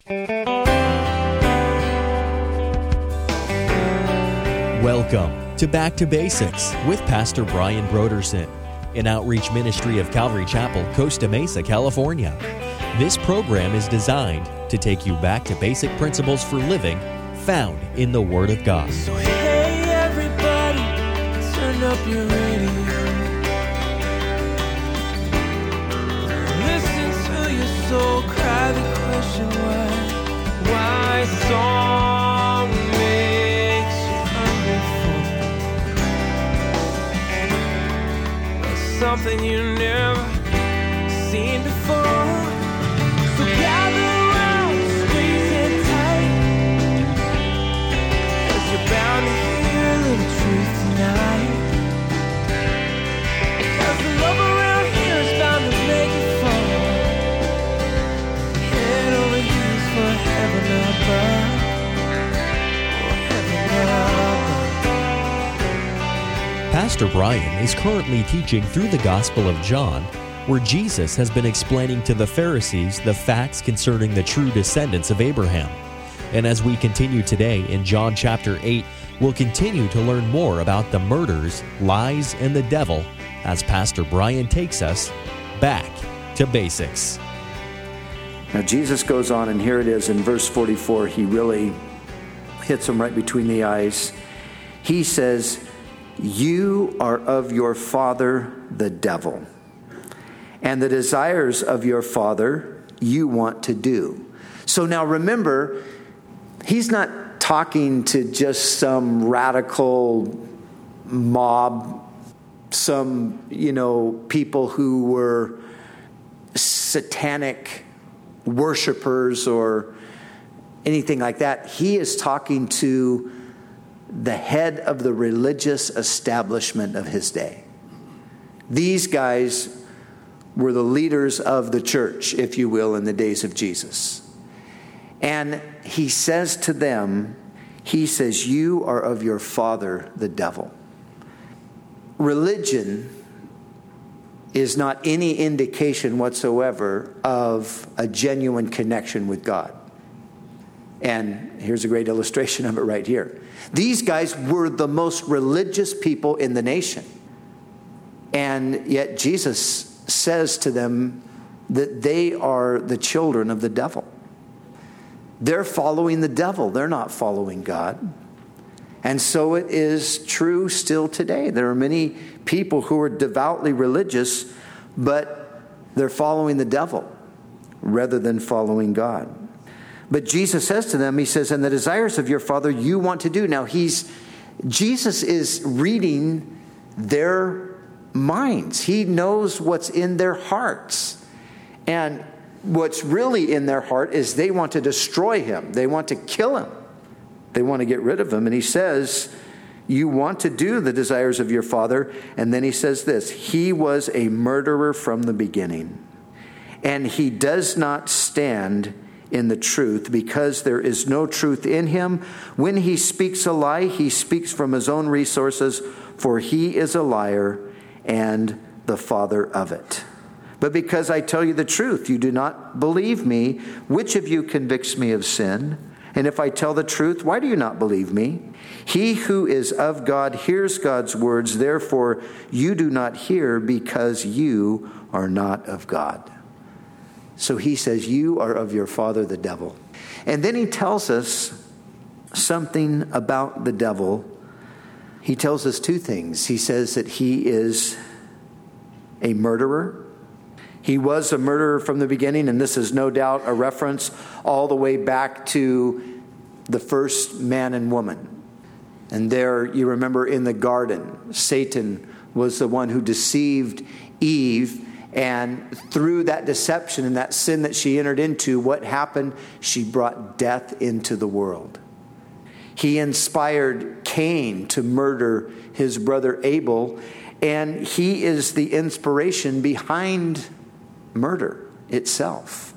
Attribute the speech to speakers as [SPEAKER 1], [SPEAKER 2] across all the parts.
[SPEAKER 1] Welcome to Back to Basics with Pastor Brian Brodersen, an outreach ministry of Calvary Chapel, Costa Mesa, California. This program is designed to take you back to basic principles for living found in the Word of God.
[SPEAKER 2] So hey everybody, turn up your radio. Listen to your soul cry the question why song makes you hungry for something you never seen before. So gather around, squeeze it tight, 'cause you're bound to hear a little truth tonight. 'Cause the love around here is bound to make you fall. Head over heels for heaven above.
[SPEAKER 1] Pastor Brian is currently teaching through the Gospel of John, where Jesus has been explaining to the Pharisees the facts concerning the true descendants of Abraham. And as we continue today in John chapter 8, we'll continue to learn more about the murders, lies, and the devil as Pastor Brian takes us back to basics.
[SPEAKER 3] Now Jesus goes on, and here it is in verse 44, he really hits them right between the eyes. He says, "You are of your father, the devil, and the desires of your father you want to do." So now remember, he's not talking to just some radical mob, some, people who were satanic worshipers or anything like that. He is talking to the head of the religious establishment of his day. These guys were the leaders of the church, if you will, in the days of Jesus. And he says to them, "You are of your father, the devil." Religion is not any indication whatsoever of a genuine connection with God. And here's a great illustration of it right here. These guys were the most religious people in the nation. And yet Jesus says to them that they are the children of the devil. They're following the devil. They're not following God. And so it is true still today. There are many people who are devoutly religious, but they're following the devil rather than following God. But Jesus says to them, he says, "And the desires of your father you want to do." Now Jesus is reading their minds. He knows what's in their hearts. And what's really in their heart is they want to destroy him. They want to kill him. They want to get rid of him. And he says, "You want to do the desires of your father." And then he says this, "He was a murderer from the beginning, and he does not stand in the truth, because there is no truth in him. When he speaks a lie, he speaks from his own resources, for he is a liar and the father of it. But because I tell you the truth, you do not believe me. Which of you convicts me of sin? And if I tell the truth, why do you not believe me? He who is of God hears God's words. Therefore, you do not hear, because you are not of God." So he says, "You are of your father, the devil." And then he tells us something about the devil. He tells us two things. He says that he is a murderer. He was a murderer from the beginning, and this is no doubt a reference all the way back to the first man and woman. And there, you remember in the garden, Satan was the one who deceived Eve. And through that deception and that sin that she entered into, what happened? She brought death into the world. He inspired Cain to murder his brother Abel, and he is the inspiration behind murder itself.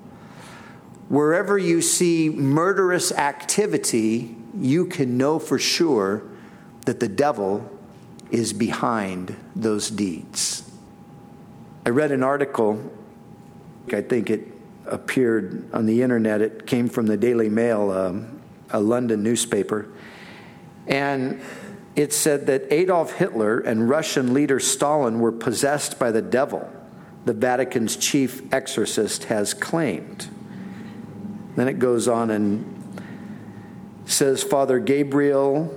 [SPEAKER 3] Wherever you see murderous activity, you can know for sure that the devil is behind those deeds. I read an article, I think it appeared on the internet. It came from the Daily Mail, a London newspaper. And it said that Adolf Hitler and Russian leader Stalin were possessed by the devil, the Vatican's chief exorcist has claimed. Then it goes on and says Father Gabriel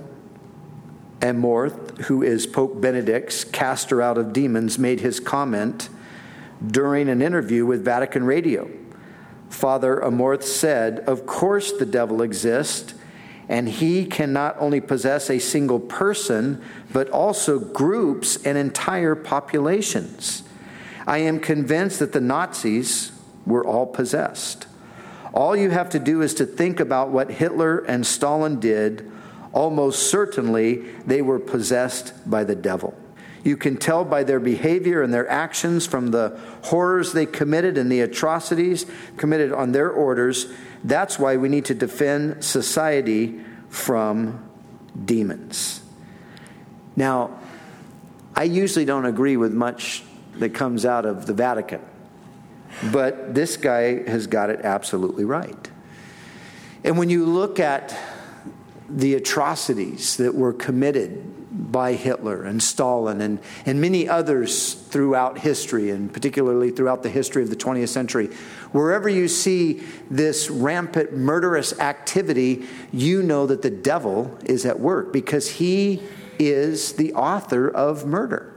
[SPEAKER 3] Amorth, who is Pope Benedict's caster out of demons, made his comment during an interview with Vatican Radio. Father Amorth said, "Of course the devil exists, and he can not only possess a single person, but also groups and entire populations. I am convinced that the Nazis were all possessed. All you have to do is to think about what Hitler and Stalin did. Almost certainly they were possessed by the devil. You can tell by their behavior and their actions from the horrors they committed and the atrocities committed on their orders. That's why we need to defend society from demons." Now, I usually don't agree with much that comes out of the Vatican, but this guy has got it absolutely right. And when you look at the atrocities that were committed by Hitler and Stalin and many others throughout history, and particularly throughout the history of the 20th century, wherever you see this rampant murderous activity, you know that the devil is at work, because he is the author of murder.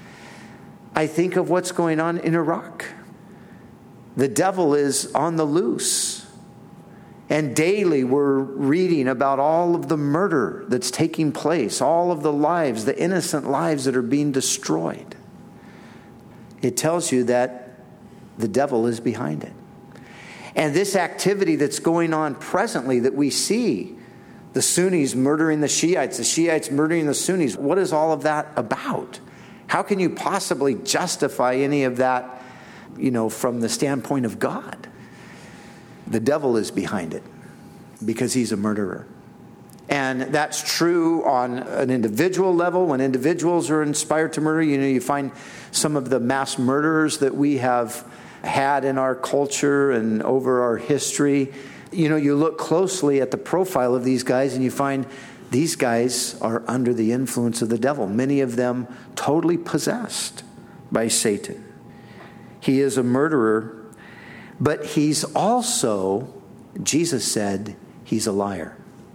[SPEAKER 3] I think of what's going on in Iraq. The devil is on the loose. And daily we're reading about all of the murder that's taking place, all of the lives, the innocent lives that are being destroyed. It tells you that the devil is behind it. And this activity that's going on presently that we see, the Sunnis murdering the Shiites murdering the Sunnis, what is all of that about? How can you possibly justify any of that, from the standpoint of God? The devil is behind it because he's a murderer. And that's true on an individual level. When individuals are inspired to murder, you find some of the mass murderers that we have had in our culture and over our history. You look closely at the profile of these guys and you find these guys are under the influence of the devil. Many of them totally possessed by Satan. He is a murderer, but he's also, Jesus said, he's a liar.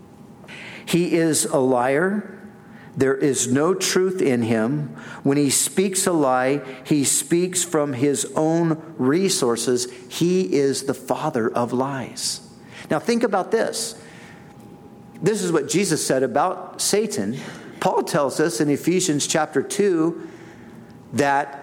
[SPEAKER 3] He is a liar. There is no truth in him. When he speaks a lie, he speaks from his own resources. He is the father of lies. Now think about this. This is what Jesus said about Satan. Paul tells us in Ephesians chapter 2 that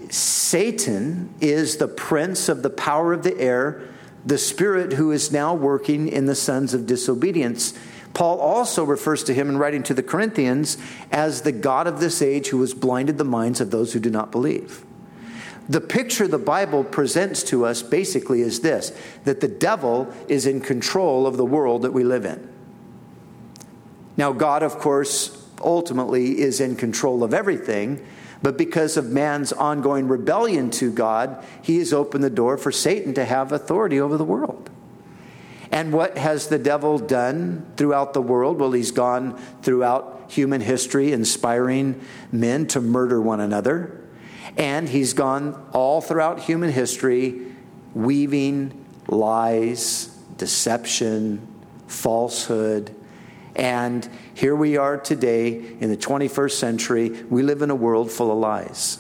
[SPEAKER 3] Satan is the prince of the power of the air, the spirit who is now working in the sons of disobedience. Paul also refers to him in writing to the Corinthians as the god of this age who has blinded the minds of those who do not believe. The picture the Bible presents to us basically is this, that the devil is in control of the world that we live in. Now, God, of course, ultimately is in control of everything, but because of man's ongoing rebellion to God, he has opened the door for Satan to have authority over the world. And what has the devil done throughout the world? Well, he's gone throughout human history, inspiring men to murder one another. And he's gone all throughout human history, weaving lies, deception, falsehood. And here we are today in the 21st century. We live in a world full of lies.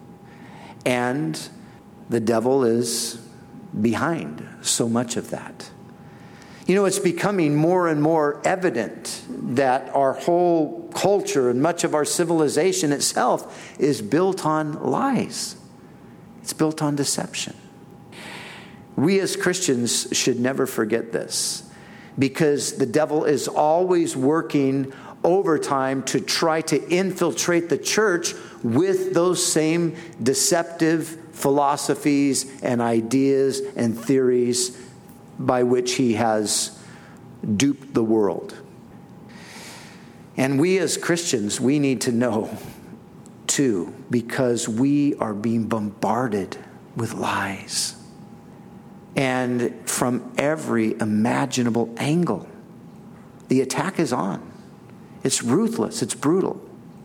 [SPEAKER 3] And the devil is behind so much of that. It's becoming more and more evident that our whole culture and much of our civilization itself is built on lies. It's built on deception. We as Christians should never forget this, because the devil is always working overtime to try to infiltrate the church with those same deceptive philosophies and ideas and theories by which he has duped the world. And we as Christians, we need to know too, because we are being bombarded with lies. And from every imaginable angle, the attack is on. It's ruthless. It's brutal.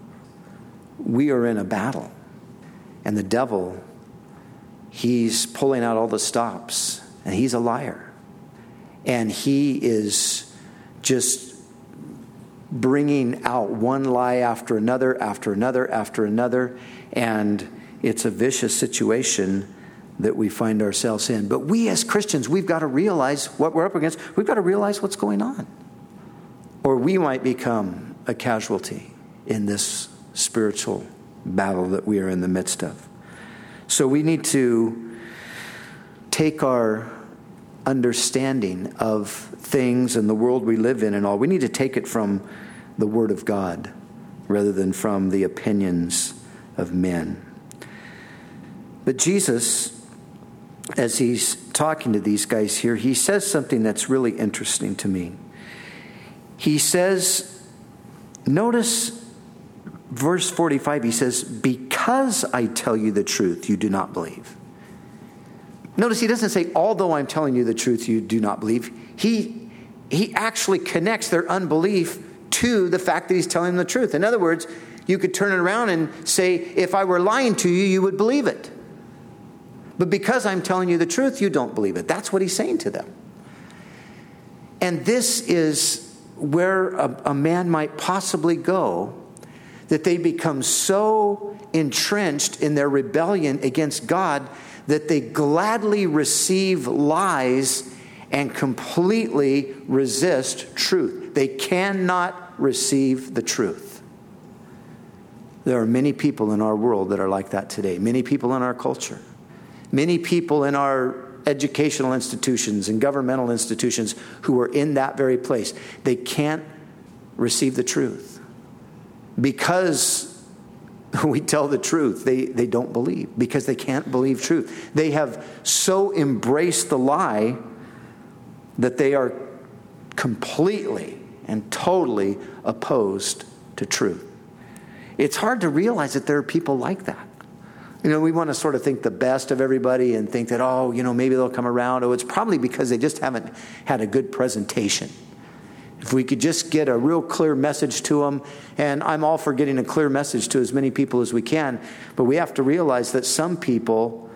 [SPEAKER 3] We are in a battle. And the devil, he's pulling out all the stops. And he's a liar. And he is just bringing out one lie after another, after another, after another. And it's a vicious situation that we find ourselves in. But we as Christians, we've got to realize what we're up against. We've got to realize what's going on. Or we might become a casualty in this spiritual battle that we are in the midst of. So we need to take our understanding of things and the world we live in and all. We need to take it from the Word of God rather than from the opinions of men. But Jesus, as he's talking to these guys here, he says something that's really interesting to me. He says, notice verse 45, he says, because I tell you the truth, you do not believe. Notice he doesn't say, although I'm telling you the truth, you do not believe. He actually connects their unbelief to the fact that he's telling them the truth. In other words, you could turn it around and say, if I were lying to you, you would believe it. But because I'm telling you the truth, you don't believe it. That's what he's saying to them. And this is where a man might possibly go, that they become so entrenched in their rebellion against God that they gladly receive lies and completely resist truth. They cannot receive the truth. There are many people in our world that are like that today. Many people in our culture. Many people in our educational institutions and governmental institutions who are in that very place. They can't receive the truth. Because we tell the truth, they don't believe. Because they can't believe truth. They have so embraced the lie that they are completely and totally opposed to truth. It's hard to realize that there are people like that. You know, we want to sort of think the best of everybody and think that, oh, you know, maybe they'll come around. Oh, it's probably because they just haven't had a good presentation. If we could just get a real clear message to them, and I'm all for getting a clear message to as many people as we can, but we have to realize that some people,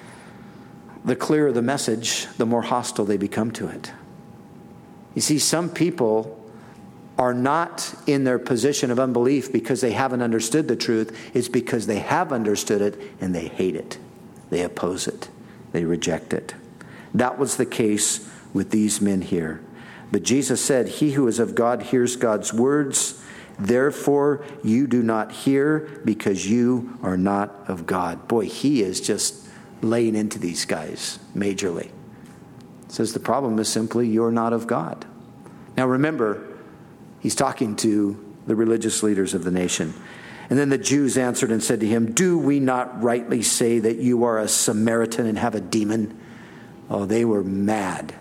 [SPEAKER 3] the clearer the message, the more hostile they become to it. You see, some people are not in their position of unbelief because they haven't understood the truth. It's because they have understood it and they hate it. They oppose it. They reject it. That was the case with these men here. But Jesus said, he who is of God hears God's words. Therefore, you do not hear because you are not of God. Boy, he is just laying into these guys majorly. Says the problem is simply you're not of God. Now remember, he's talking to the religious leaders of the nation. And then the Jews answered and said to him, do we not rightly say that you are a Samaritan and have a demon? Oh, they were mad.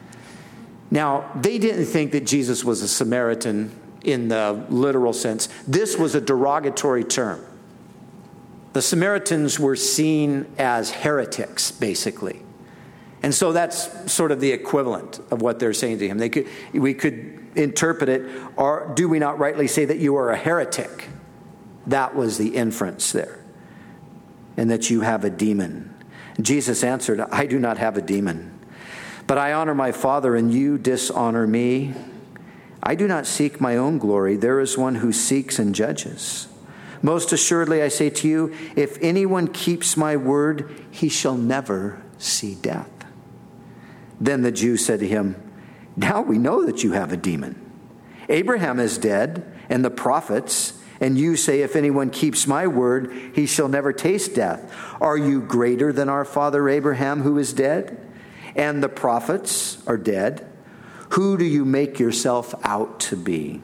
[SPEAKER 3] Now, they didn't think that Jesus was a Samaritan in the literal sense. This was a derogatory term. The Samaritans were seen as heretics, basically. And so that's sort of the equivalent of what they're saying to him. We could interpret it, or do we not rightly say that you are a heretic? That was the inference there. And that you have a demon. Jesus answered, I do not have a demon, but I honor my Father, and you dishonor me. I do not seek my own glory. There is one who seeks and judges. Most assuredly, I say to you, if anyone keeps my word, he shall never see death. Then the Jews said to him, now we know that you have a demon. Abraham is dead, and the prophets, and you say, if anyone keeps my word, he shall never taste death. Are you greater than our father Abraham, who is dead? And the prophets are dead. Who do you make yourself out to be?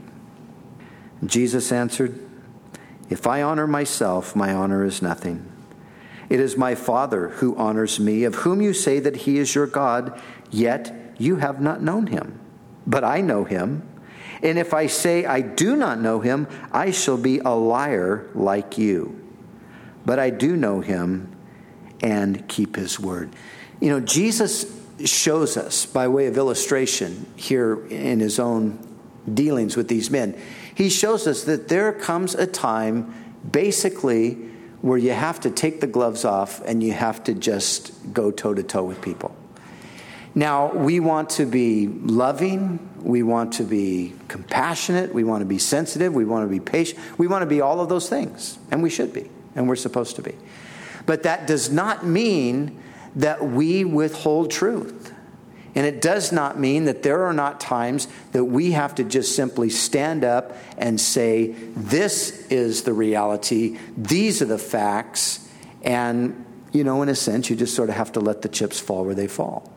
[SPEAKER 3] Jesus answered, if I honor myself, my honor is nothing. It is my Father who honors me, of whom you say that he is your God, yet you have not known him. But I know him. And if I say I do not know him, I shall be a liar like you. But I do know him and keep his word. You know, Jesus shows us, by way of illustration here in his own dealings with these men, he shows us that there comes a time basically where you have to take the gloves off and you have to just go toe-to-toe with people. Now, we want to be loving, we want to be compassionate, we want to be sensitive, we want to be patient, we want to be all of those things, and we should be, and we're supposed to be. But that does not mean that we withhold truth. And it does not mean that there are not times that we have to just simply stand up and say, this is the reality, these are the facts, and, in a sense, you just sort of have to let the chips fall where they fall.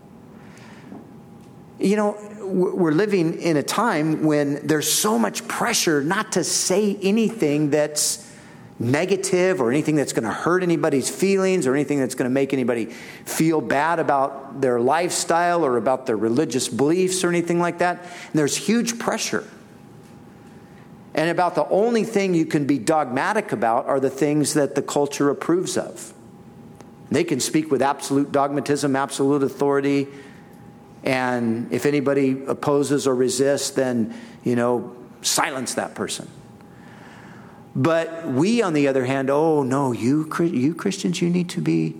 [SPEAKER 3] We're living in a time when there's so much pressure not to say anything that's negative or anything that's going to hurt anybody's feelings or anything that's going to make anybody feel bad about their lifestyle or about their religious beliefs or anything like that. And there's huge pressure. And about the only thing you can be dogmatic about are the things that the culture approves of. They can speak with absolute dogmatism, absolute authority. And if anybody opposes or resists, then, silence that person. But we, on the other hand, oh no, you Christians, you need to be,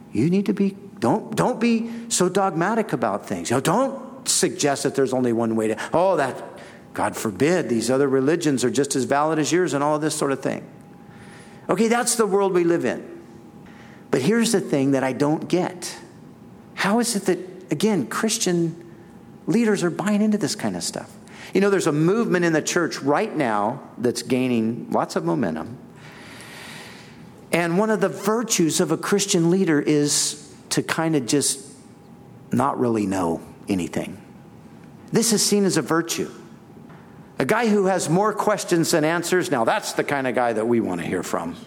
[SPEAKER 3] don't be so dogmatic about things. Don't suggest that there's only one way to, that, God forbid, these other religions are just as valid as yours and all of this sort of thing. Okay, that's the world we live in. But here's the thing that I don't get. How is it that, again, Christian leaders are buying into this kind of stuff? There's a movement in the church right now that's gaining lots of momentum. And one of the virtues of a Christian leader is to kind of just not really know anything. This is seen as a virtue. A guy who has more questions than answers, now that's the kind of guy that we want to hear from.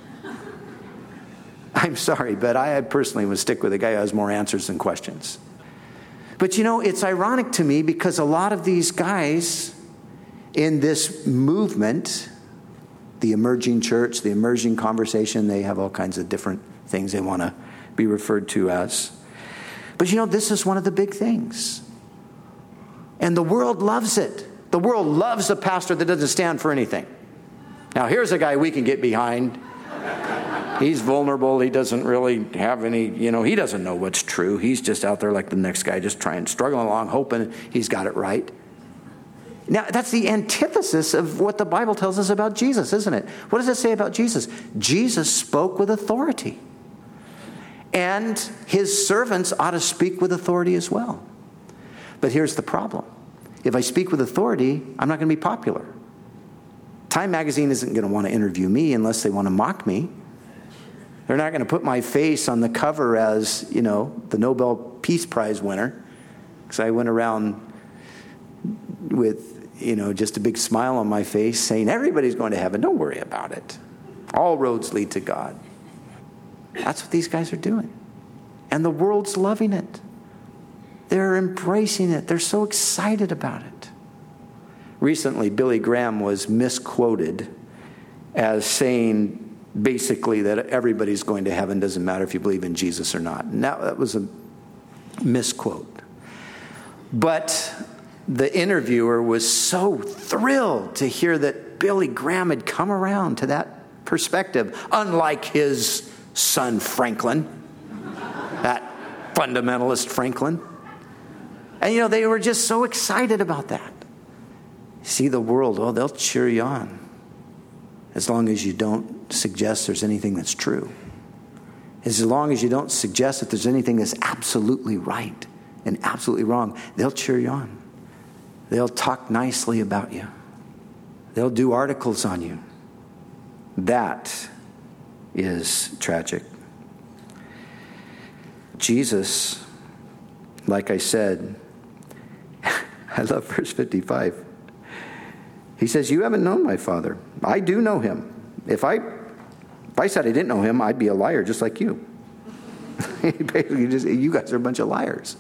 [SPEAKER 3] I'm sorry, but I personally would stick with a guy who has more answers than questions. But it's ironic to me because a lot of these guys in this movement, the emerging church, the emerging conversation, they have all kinds of different things they want to be referred to as. But this is one of the big things. And the world loves it. The world loves a pastor that doesn't stand for anything. Now, here's a guy we can get behind. He's vulnerable. He doesn't really have any, he doesn't know what's true. He's just out there like the next guy, just struggling along, hoping he's got it right. Now, that's the antithesis of what the Bible tells us about Jesus, isn't it? What does it say about Jesus? Jesus spoke with authority. And his servants ought to speak with authority as well. But here's the problem. If I speak with authority, I'm not going to be popular. Time magazine isn't going to want to interview me unless they want to mock me. They're not going to put my face on the cover as, the Nobel Peace Prize winner. Because I went around with, just a big smile on my face saying, everybody's going to heaven. Don't worry about it. All roads lead to God. That's what these guys are doing. And the world's loving it. They're embracing it. They're so excited about it. Recently, Billy Graham was misquoted as saying basically that everybody's going to heaven, doesn't matter if you believe in Jesus or not. Now, that was a misquote. But the interviewer was so thrilled to hear that Billy Graham had come around to that perspective, unlike his son Franklin, that fundamentalist Franklin. And they were just so excited about that. See the world, they'll cheer you on as long as you don't suggest there's anything that's true. As long as you don't suggest that there's anything that's absolutely right and absolutely wrong, they'll cheer you on. They'll talk nicely about you. They'll do articles on you. That is tragic. Jesus, like I said, I love verse 55. He says, you haven't known my Father. I do know him. If I said I didn't know him, I'd be a liar just like you. Basically, you guys are a bunch of liars.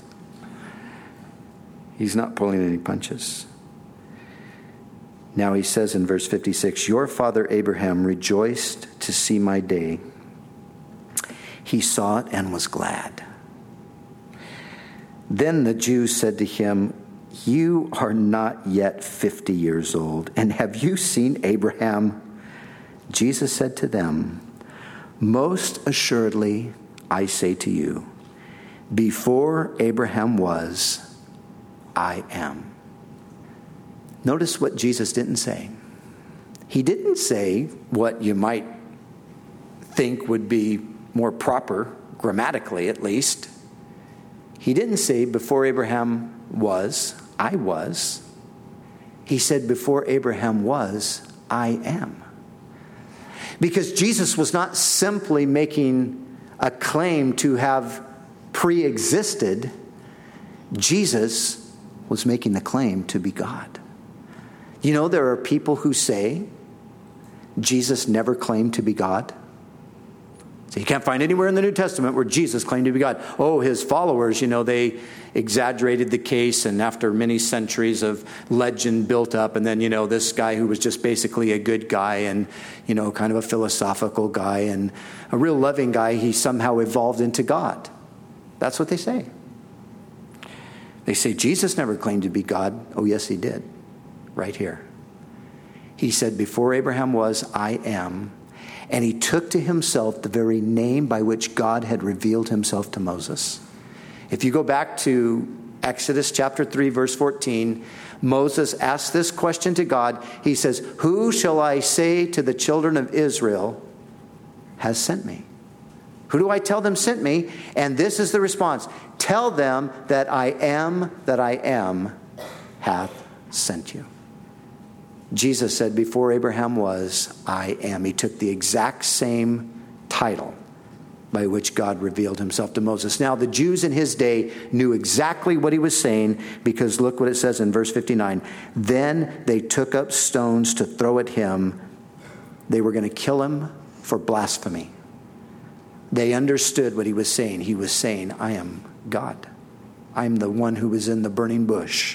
[SPEAKER 3] He's not pulling any punches. Now he says in verse 56, your father Abraham rejoiced to see my day. He saw it and was glad. Then the Jews said to him, "You are not yet 50 years old, and have you seen Abraham?" Jesus said to them, "Most assuredly, I say to you, before Abraham was, I am." Notice what Jesus didn't say. He didn't say what you might think would be more proper, grammatically at least. He didn't say, before Abraham was, I was. He said, before Abraham was, I am. Because Jesus was not simply making a claim to have pre-existed. Jesus was making the claim to be God. You know, there are people who say Jesus never claimed to be God. So you can't find anywhere in the New Testament where Jesus claimed to be God. Oh, his followers, they exaggerated the case, and after many centuries of legend built up, and then, this guy who was just basically a good guy and, kind of a philosophical guy and a real loving guy, he somehow evolved into God. That's what they say. They say Jesus never claimed to be God. Oh, yes, he did. Right here. He said, before Abraham was, I am. And he took to himself the very name by which God had revealed himself to Moses. If you go back to Exodus chapter 3, verse 14, Moses asked this question to God. He says, "Who shall I say to the children of Israel has sent me?" Who do I tell them sent me? And this is the response. Tell them that I am hath sent you. Jesus said, before Abraham was, I am. He took the exact same title by which God revealed himself to Moses. Now, the Jews in his day knew exactly what he was saying, because look what it says in verse 59. Then they took up stones to throw at him. They were going to kill him for blasphemy. They understood what he was saying. He was saying, I am God. I'm the one who was in the burning bush.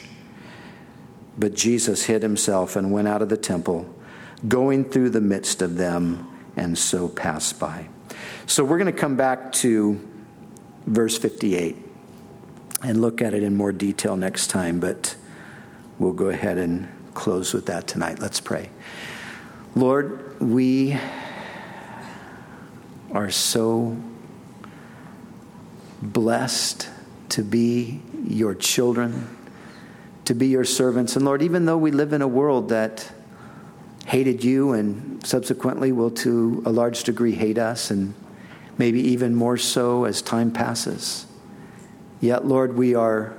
[SPEAKER 3] But Jesus hid himself and went out of the temple, going through the midst of them, and so passed by. So we're going to come back to verse 58 and look at it in more detail next time, but we'll go ahead and close with that tonight. Let's pray. Lord, we are so blessed to be your children, to be your servants. And Lord, even though we live in a world that hated you and subsequently will to a large degree hate us, and maybe even more so as time passes, yet, Lord, we are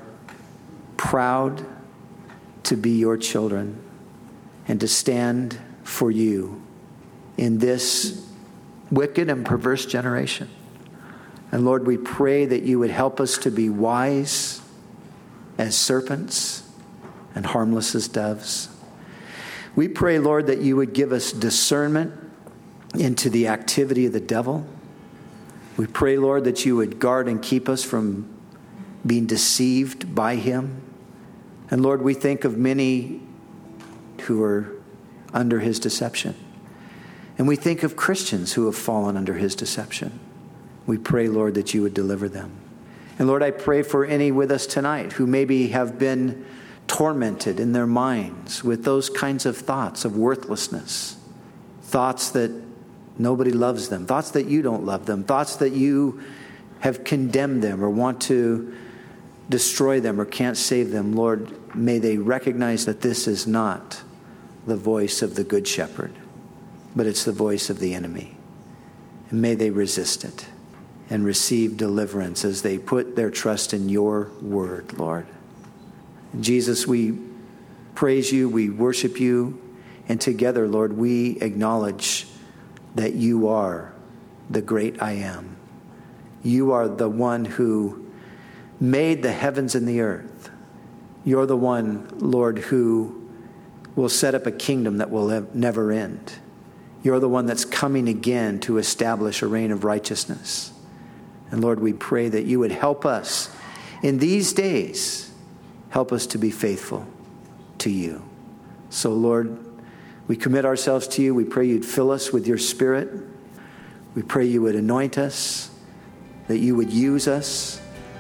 [SPEAKER 3] proud to be your children and to stand for you in this wicked and perverse generation. And Lord, we pray that you would help us to be wise as serpents and harmless as doves. We pray, Lord, that you would give us discernment into the activity of the devil. We pray, Lord, that you would guard and keep us from being deceived by him. And Lord, we think of many who are under his deception. And we think of Christians who have fallen under his deception. We pray, Lord, that you would deliver them. And Lord, I pray for any with us tonight who maybe have been tormented in their minds with those kinds of thoughts of worthlessness, thoughts that nobody loves them, thoughts that you don't love them, thoughts that you have condemned them or want to destroy them or can't save them. Lord, may they recognize that this is not the voice of the Good Shepherd, but it's the voice of the enemy. And may they resist it and receive deliverance as they put their trust in your word, Lord. Jesus, we praise you, we worship you, and together, Lord, we acknowledge that you are the great I am. You are the one who made the heavens and the earth. You're the one, Lord, who will set up a kingdom that will never end. You're the one that's coming again to establish a reign of righteousness. And Lord, we pray that you would help us in these days. Help us to be faithful to you. So, Lord, we commit ourselves to you. We pray you'd fill us with your Spirit. We pray you would anoint us, that you would use us,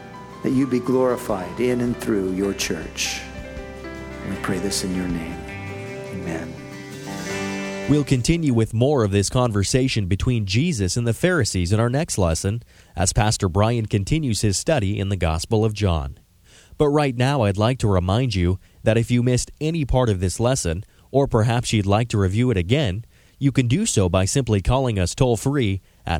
[SPEAKER 3] that you be glorified in and through your church. We pray this in your name. Amen.
[SPEAKER 1] We'll continue with more of this conversation between Jesus and the Pharisees in our next lesson as Pastor Brian continues his study in the Gospel of John. But right now, I'd like to remind you that if you missed any part of this lesson, or perhaps you'd like to review it again, you can do so by simply calling us toll-free at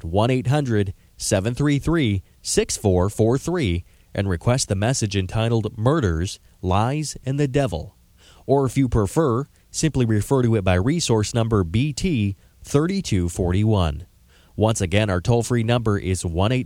[SPEAKER 1] 1-800-733-6443 and request the message entitled Murders, Lies, and the Devil. Or if you prefer, simply refer to it by resource number BT 3241. Once again, our toll-free number is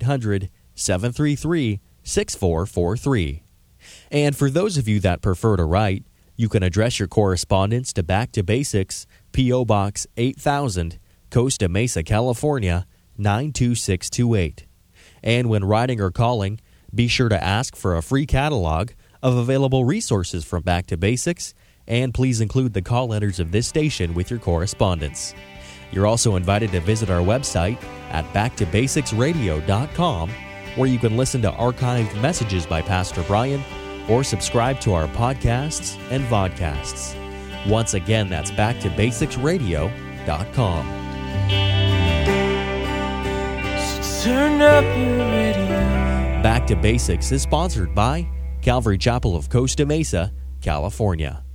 [SPEAKER 1] 1-800-733-6443. And for those of you that prefer to write, you can address your correspondence to Back to Basics, P.O. Box 8000, Costa Mesa, California, 92628. And when writing or calling, be sure to ask for a free catalog of available resources from Back to Basics, and please include the call letters of this station with your correspondence. You're also invited to visit our website at backtobasicsradio.com, where you can listen to archived messages by Pastor Brian or subscribe to our podcasts and vodcasts. Once again, that's backtobasicsradio.com.
[SPEAKER 2] So turn up your radio.
[SPEAKER 1] Back to Basics is sponsored by Calvary Chapel of Costa Mesa, California.